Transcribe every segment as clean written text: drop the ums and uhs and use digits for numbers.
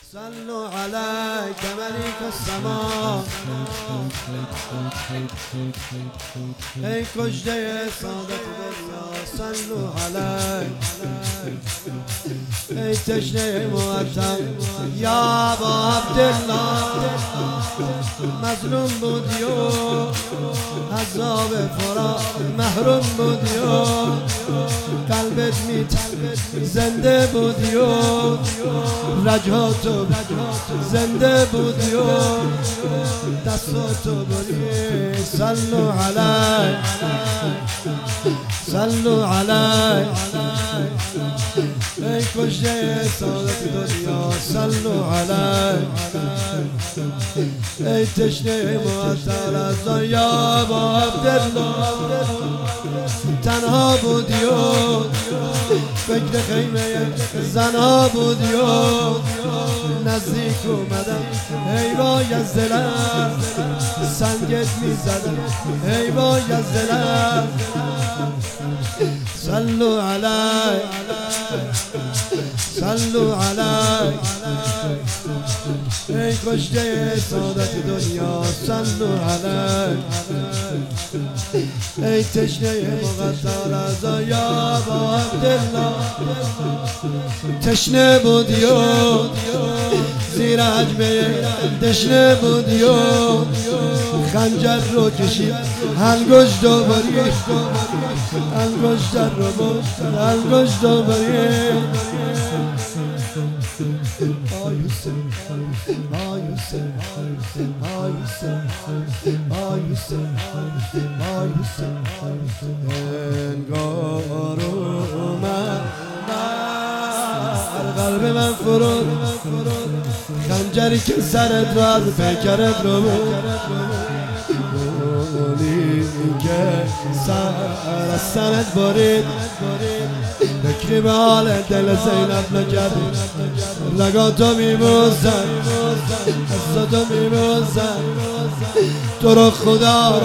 صلوا عليك ملك السماء ای کشته سعادت دنیا صلوا عليك ای تشنه معطر یا ابا عبدالله مظلوم بودی و عذاب فراق محروم بودی و قلبت زنده بودی و رجاتو زنده بودی و دستاتو بری صلوا علی صلوا علی ای کشته سعادت دنیا صلوا علی ای تشنه معطر از یا با عبدالله تنها بودی و فکر خیمه زنها بودی و نزدیک اومدم ای وای از دلم سنگت میزدم ای وای از دلم صلوا علی صلوا علی ای کشته سعادت دنیا صلوا علی ای تشنه مقطر از یا با عبدالله تشنه بودی و زیر حجمه تشنه بودی و خنجر رو کشید انگشت رو برید انگشت رو برید انگشت رو برید انگار اومد قلب من فرود خنجری که سرت رو از پیکرت رو بولی که سر از سرت برید فکری به حال دل زینب نکردی لگاتو میبوزن حساتو میبوزن تو رو خدا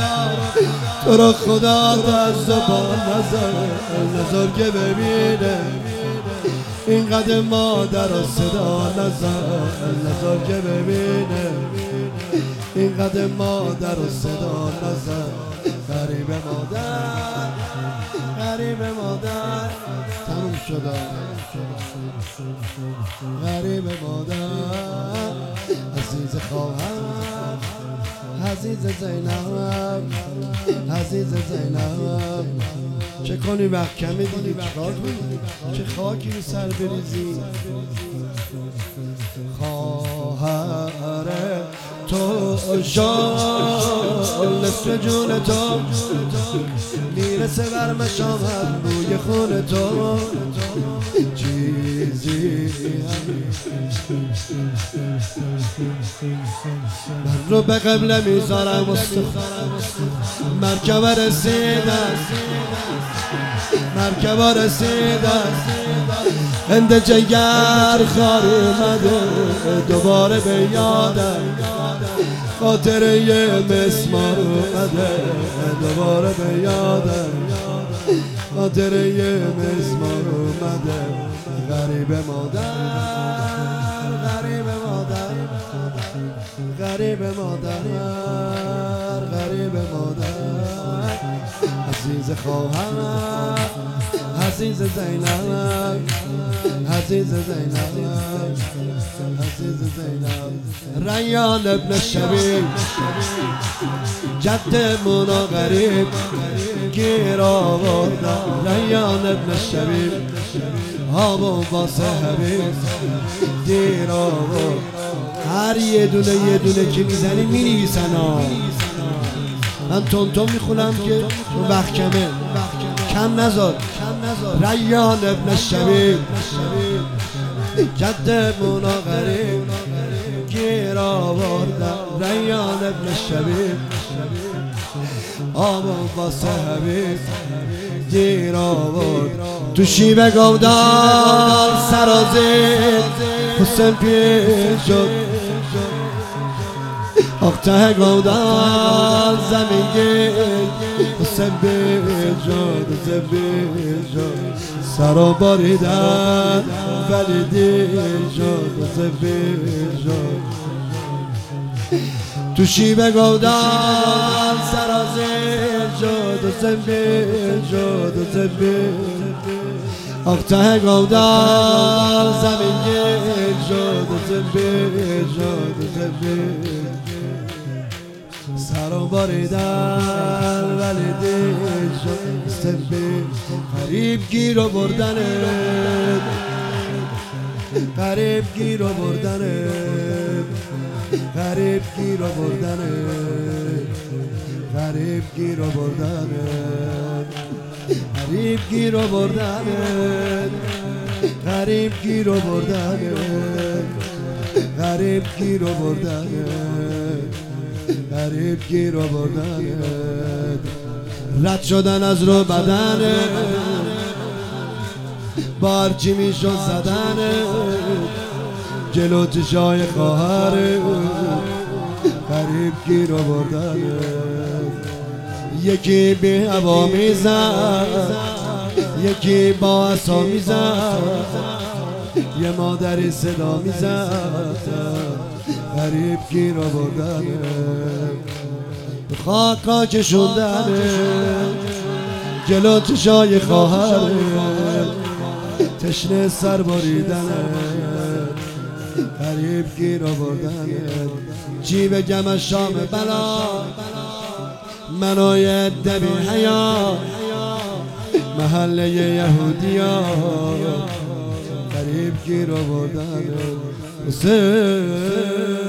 دست با نظر که ببینه اینقدر مادر و صدا نظر که ببینه اینقدر مادر و صدا نظر غریب مادر تموم شده غریب مادر عزیز خواهر عزیز زینب چه کنی وقت کمی دیدی چکار کنی چه خاکی رو سر بریزی خواهر تو شال نصف جون تو میرسه بر مشامم بوی خون تو چیزی من رو به قبله میذارم مرکبه رسیدن هند جگر خار اومده دوباره به یادم خاطره یه مسمار اومده دوباره به یادم خاطره یه مسمار اومده غریب مادر عزیز خواهر عزیز زینب ریان ابن شبیب جدمون غریب گیر آوردن ریان ابن شبیب آبو واسه حبیب دیر آورد هر یه دونه که میزنی مینویسن من تون میخونم که وقت کمه کم نذار ریان ابن شبیب جدمون غریب گیر آوردن ریان ابن شبیب آبو واسه حبیب دیر آورد تو شیوه گودال سرازید حسین پیش شد اقته گودال زمین حسین بیجاد سرا باریدن ولی دیجاد زبیجان تو شیب گودان سرازیر جد و زبیجان و زبیجان آخته گودان زمین گیر جد و زبیجان و زبیجان سرم باریدن ولی دل شد استبی غریب گیر و بردنت غریب گیر و بردنت غریب گیر و بردنت غریب گیر و بردنت غریب گیر و بردنت غریب گیر و بردنت غریب گیر و بردنت غریب گیر و بردنت رد شدن از رو بدنت بارچی میشد زدنت جلو چشای خواهرت غریب گیر و بردنت یکی بی هوا میزد یکی با عصا میزد یه مادری صدا میزد غریب گیر و بردنت خاکا کشوندنت جلو چشای خواهرت تشنه سر بریدنت غریب گیر و بردنت چی بگم از شام بلا منوی دبی حیا محله یهودیا غریب گیر و بردنت حسین